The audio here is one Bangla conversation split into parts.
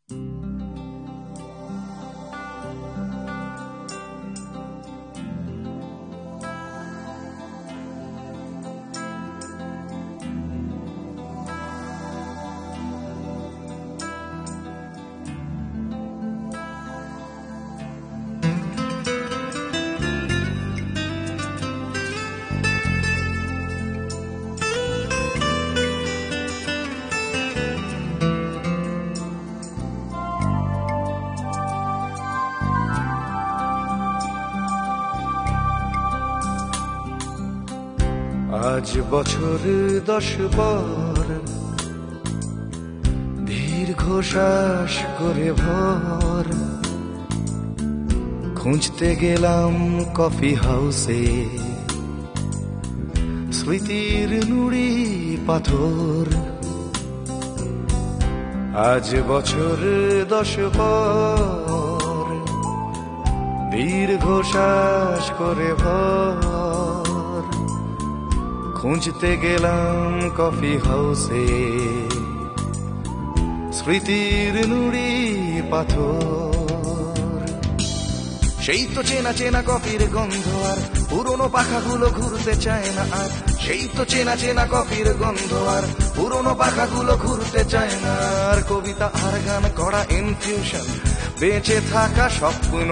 আজ বছর 10 পর দীর্ঘ শ্বাস করে ভর খুঁজতে গেলাম কফি হাউসে স্মৃতির নুড়ি পাথর। আজ বছর 10 পর দীর্ঘ শ্বাস করে ভর খুঁজতে গেলাম কফি হাউসে স্মৃতির নুড়ি পাথর। সেই তো চেনা চেনা কফির গন্ধ আর পুরনো পাখাগুলো ঘুরতে চায় না আর। সেই তো চেনা চেনা কফির গন্ধ আর পুরনো পাখাগুলো ঘুরতে চায় না আর। কবিতা আর গান করা ইনফিউশন বেঁচে থাকা স্বপ্ন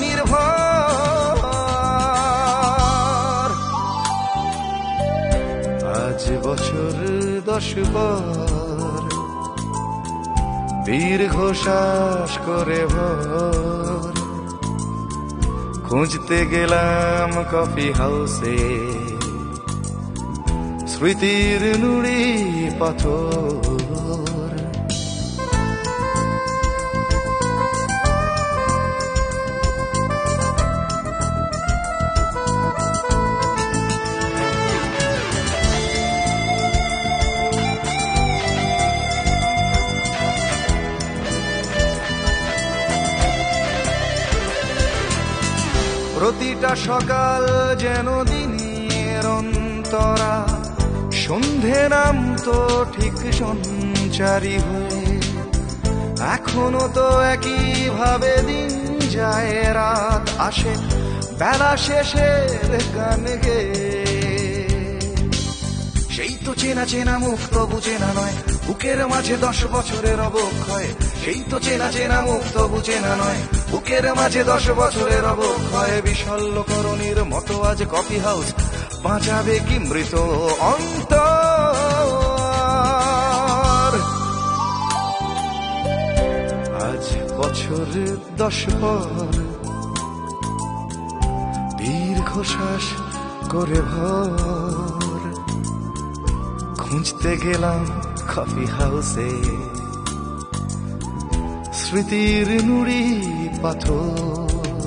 নির্ভর। আজ বছর 10 পর দীর্ঘ শ্বাস করে ভর খুঁজতে গেলাম কফি হাউসে স্মৃতির নুড়ি পাথর। প্রতিটা সকাল যেন দিনের অন্তরা সন্ধে নামতো ঠিক সঞ্চারী হয়ে। এখনো তো একই ভাবে দিন যায় রাত আসে বেলা শেষের গান গেয়ে। সেই তো চেনা চেনা মুখ তবু চেনা নয় বুকের মাঝে 10 বছরের অবক্ষয়। সেই তো চেনা চেনা মুখ তবু চেনা নয় বুকের মাঝে 10 বছরের অবক্ষয়। বিশল্যকরণীর মতো আজ কফি হাউস বাঁচাবে কি মৃত অন্তর। আজ বছর 10 পর দীর্ঘ শ্বাস করে ভর খুঁজতে গেলাম কফি হাউসে স্মৃতির নুড়ি পাথর।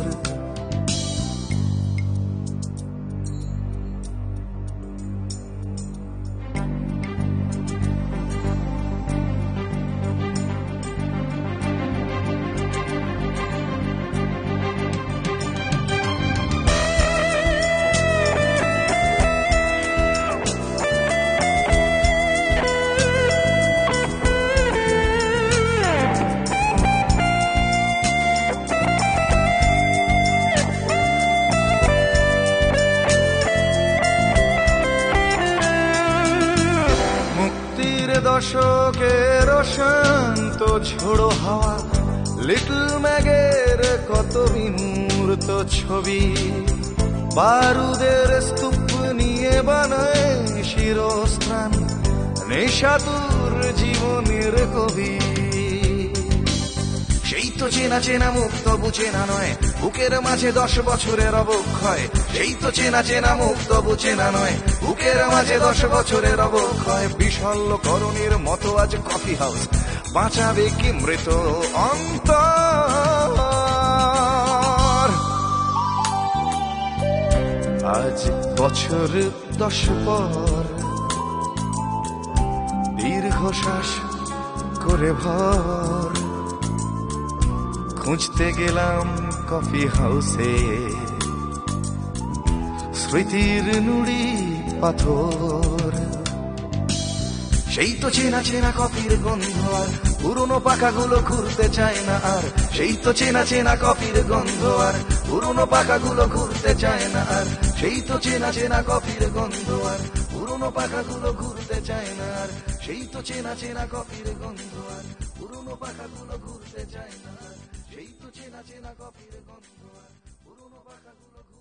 দশকের শান্ত ছোড়ো হাওয়া লিটল ম্যাগের কত বিমূর্ত ছবি বারুদের স্তূপ নিয়ে বানায় শিরস্ত্রাণ নেশাতুর জীবনের কবি। সেই তো চেনা চেনা মুখ তবু চেনা নয় বুকের মাঝে 10 বছরের অবক্ষয়। সেই তো চেনা চেনা মুখ তবু চেনা নয় বুকের মাঝে 10 বছরের অবক্ষয়। বিশল্যকরণীর মতো আজ কফি হাউস বাঁচাবে কি মৃত অন্তর। আজ বছর 10 পর দীর্ঘ শ্বাস করে ভর খুঁজতে গেলাম কফি হাউসে স্মৃতির নুড়ি পাথর। সেই তো চেনা চেনা কফির গন্ধ আর পুরনো পাখাগুলো ঘুরতে চায় না আর সেই তো চেনা চেনা কফির গন্ধ আর পুরনো পাখাগুলো ঘুরতে চায় না আর সেই তো চেনা চেনা কফির গন্ধ আর পুরনো পাখাগুলো ঘুরতে চায় না আর সেই তো চেনা চেনা কফির গন্ধ আর পুরনো পাখাগুলো ঘুরতে চায় না আর সেই তো চেনা চেনা কফির গন্ধ আর পুরনো পাখাগুলো